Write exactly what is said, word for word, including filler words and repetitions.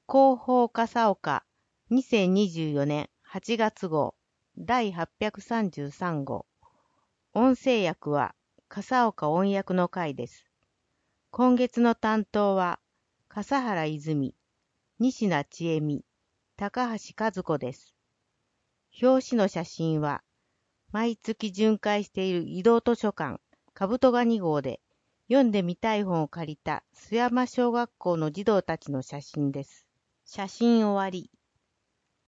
広報笠岡にせんにじゅうよねんはちがつ号だいはっぴゃくさんじゅうさん号。音声訳は笠岡音訳の会です。今月の担当は笠原泉、西名千恵美、高橋和子です。表紙の写真は毎月巡回している移動図書館かぶとがに号で読んでみたい本を借りた須山小学校の児童たちの写真です。写真終わり。